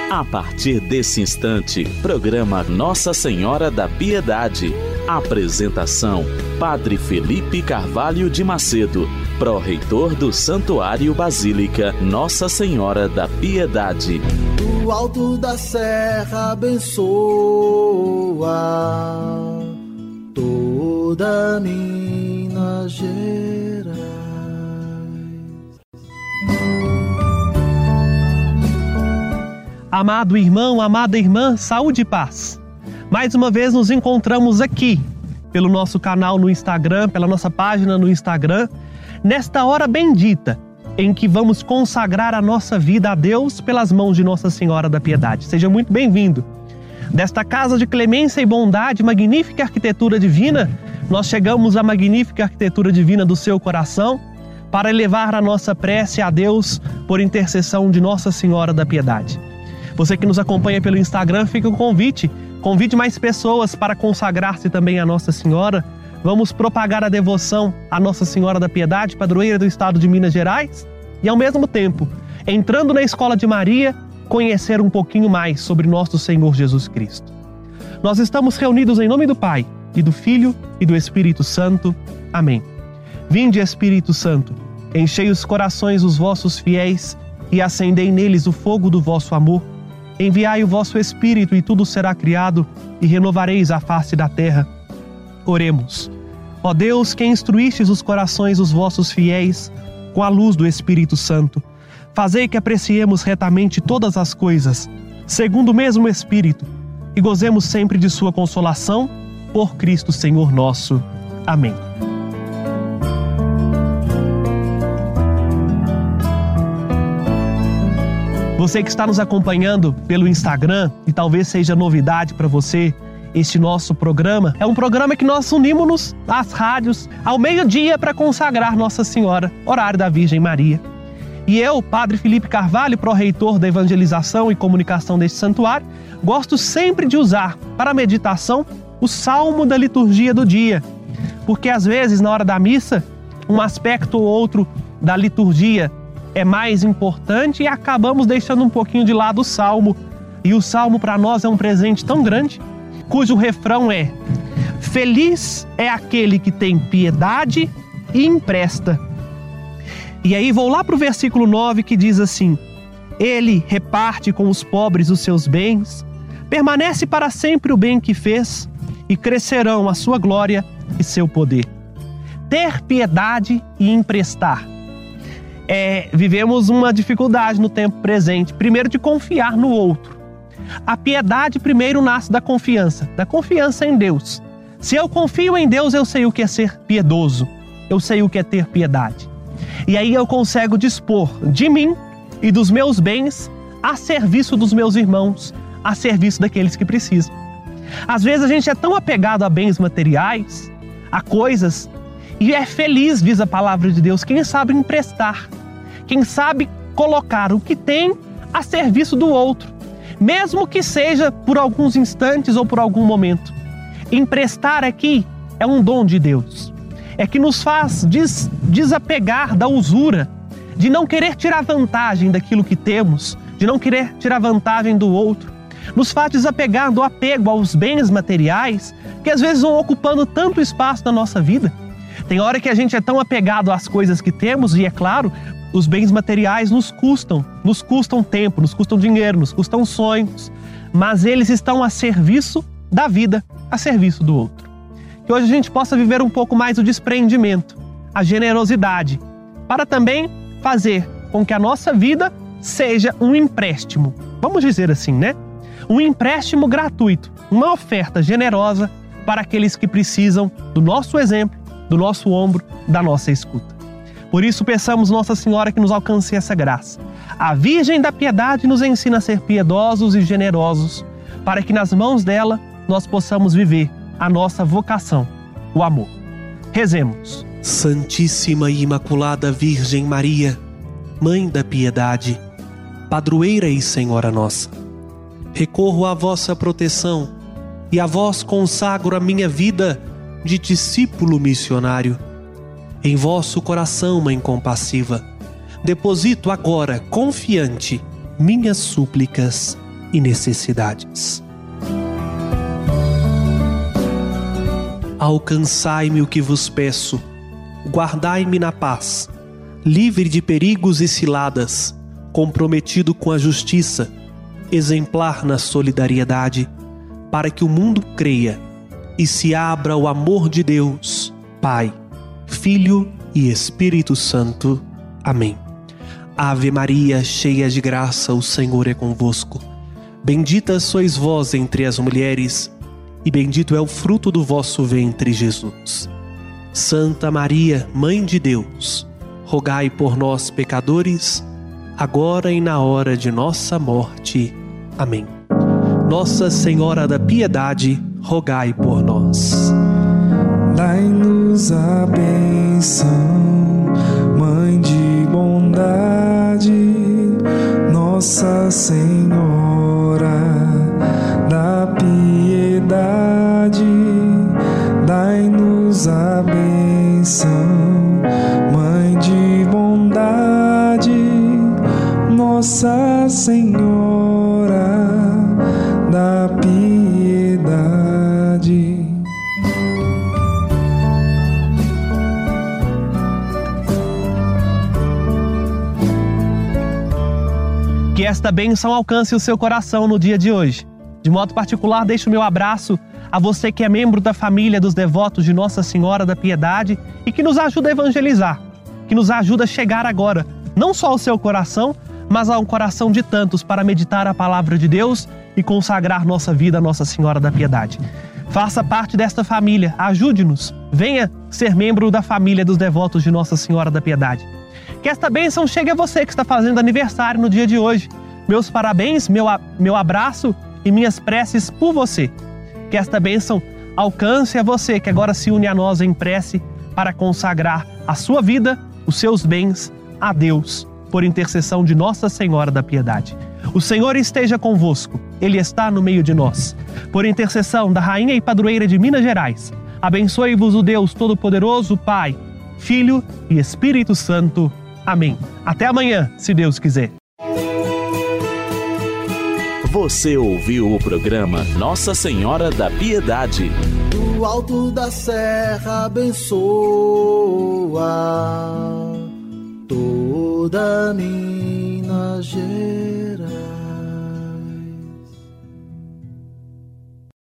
A partir desse instante, programa Nossa Senhora da Piedade. Apresentação: Padre Felipe Carvalho de Macedo, pró-reitor do Santuário Basílica Nossa Senhora da Piedade. Do alto da serra abençoa toda Minas Gerais. Amado irmão, amada irmã, saúde e paz. Mais uma vez nos encontramos aqui, pelo nosso canal no Instagram, pela nossa página no Instagram, nesta hora bendita, em que vamos consagrar a nossa vida a Deus pelas mãos de Nossa Senhora da Piedade. Seja muito bem-vindo. Desta casa de clemência e bondade, magnífica arquitetura divina, nós chegamos à magnífica arquitetura divina do seu coração para elevar a nossa prece a Deus por intercessão de Nossa Senhora da Piedade. Você que nos acompanha pelo Instagram, fica o convite. Convide mais pessoas para consagrar-se também a Nossa Senhora. Vamos propagar a devoção à Nossa Senhora da Piedade, padroeira do estado de Minas Gerais. E ao mesmo tempo, entrando na Escola de Maria, conhecer um pouquinho mais sobre nosso Senhor Jesus Cristo. Nós estamos reunidos em nome do Pai, e do Filho, e do Espírito Santo. Amém. Vinde, Espírito Santo, enchei os corações dos vossos fiéis e acendei neles o fogo do vosso amor. Enviai o vosso Espírito e tudo será criado e renovareis a face da terra. Oremos. Ó Deus, que instruístes os corações dos vossos fiéis com a luz do Espírito Santo, fazei que apreciemos retamente todas as coisas, segundo o mesmo Espírito, e gozemos sempre de sua consolação, por Cristo Senhor nosso. Amém. Você que está nos acompanhando pelo Instagram, e talvez seja novidade para você este nosso programa, é um programa que nós unimos-nos às rádios ao meio-dia para consagrar Nossa Senhora, horário da Virgem Maria. E eu, Padre Felipe Carvalho, pró-reitor da evangelização e comunicação deste santuário, gosto sempre de usar para a meditação o salmo da liturgia do dia, porque às vezes na hora da missa, um aspecto ou outro da liturgia é mais importante e acabamos deixando um pouquinho de lado o salmo. E o salmo para nós é um presente tão grande, cujo refrão é: feliz é aquele que tem piedade e empresta. E aí vou lá para o versículo 9 que diz assim: ele reparte com os pobres os seus bens, permanece para sempre o bem que fez, e crescerão a sua glória e seu poder. Ter piedade e emprestar. Vivemos uma dificuldade no tempo presente, primeiro de confiar no outro. A piedade primeiro nasce da confiança em Deus. Se eu confio em Deus, eu sei o que é ser piedoso, eu sei o que é ter piedade. E aí eu consigo dispor de mim e dos meus bens a serviço dos meus irmãos, a serviço daqueles que precisam. Às vezes a gente é tão apegado a bens materiais, a coisas, e é feliz, diz a palavra de Deus, quem sabe emprestar, quem sabe colocar o que tem a serviço do outro, mesmo que seja por alguns instantes ou por algum momento. Emprestar aqui é um dom de Deus, é que nos faz desapegar da usura, de não querer tirar vantagem daquilo que temos, de não querer tirar vantagem do outro, nos faz desapegar do apego aos bens materiais, que às vezes vão ocupando tanto espaço na nossa vida. Tem hora que a gente é tão apegado às coisas que temos e, é claro, os bens materiais nos custam tempo, nos custam dinheiro, nos custam sonhos, mas eles estão a serviço da vida, a serviço do outro. Que hoje a gente possa viver um pouco mais o desprendimento, a generosidade, para também fazer com que a nossa vida seja um empréstimo, vamos dizer assim, né? Um empréstimo gratuito, uma oferta generosa para aqueles que precisam do nosso exemplo, do nosso ombro, da nossa escuta. Por isso, peçamos Nossa Senhora que nos alcance essa graça. A Virgem da Piedade nos ensina a ser piedosos e generosos, para que nas mãos dela nós possamos viver a nossa vocação, o amor. Rezemos. Santíssima e Imaculada Virgem Maria, Mãe da Piedade, Padroeira e Senhora nossa, recorro à vossa proteção e a vós consagro a minha vida de discípulo missionário. Em vosso coração, Mãe compassiva, deposito agora, confiante, minhas súplicas. e necessidades. Alcançai-me o que vos peço, guardai-me na paz, livre de perigos e ciladas, comprometido com a justiça, exemplar na solidariedade, para que o mundo creia e se abra ao amor de Deus, Pai, Filho e Espírito Santo. Amém. Ave Maria, cheia de graça, o Senhor é convosco. Bendita sois vós entre as mulheres, e bendito é o fruto do vosso ventre, Jesus. Santa Maria, Mãe de Deus, rogai por nós, pecadores, agora e na hora de nossa morte. Amém. Nossa Senhora da Piedade, rogai por nós. Dai-nos a bênção, Mãe de bondade, Nossa Senhora da Piedade. Dai-nos a bênção, Mãe de bondade, Nossa Senhora da Piedade. Que esta bênção alcance o seu coração no dia de hoje. De modo particular, deixo o meu abraço a você que é membro da família dos devotos de Nossa Senhora da Piedade e que nos ajuda a evangelizar, que nos ajuda a chegar agora, não só ao seu coração, mas ao coração de tantos para meditar a palavra de Deus e consagrar nossa vida a Nossa Senhora da Piedade. Faça parte desta família, ajude-nos, venha ser membro da família dos devotos de Nossa Senhora da Piedade. Que esta bênção chegue a você que está fazendo aniversário no dia de hoje. Meus parabéns, meu abraço e minhas preces por você. Que esta bênção alcance a você que agora se une a nós em prece para consagrar a sua vida, os seus bens a Deus, por intercessão de Nossa Senhora da Piedade. O Senhor esteja convosco, Ele está no meio de nós. Por intercessão da Rainha e Padroeira de Minas Gerais, abençoe-vos o Deus Todo-Poderoso, Pai, Filho e Espírito Santo. Amém. Até amanhã, se Deus quiser. Você ouviu o programa Nossa Senhora da Piedade. Do alto da serra abençoa toda Minas Gerais.